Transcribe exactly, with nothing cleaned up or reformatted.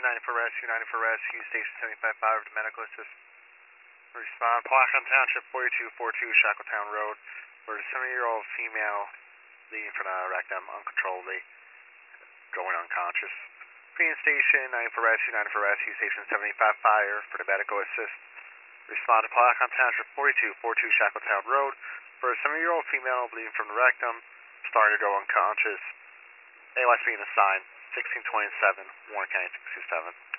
ninety for rescue, ninety for rescue, station seventy-five five to medical assist. Respond, Plaquemine Township, forty-two forty-two Shackletown Road, where a seventy-year-old female bleeding from the rectum, uncontrollably, going unconscious. Phoenix Station, ninety for rescue, ninety for rescue, station seventy-five fire for the medical assist. Respond to Plaquemine Township, forty-two forty-two Shackletown Road, where a seventy-year-old female bleeding from the rectum, starting to go unconscious. A L S being assigned, sixteen twenty-seven, Warren County six two seven.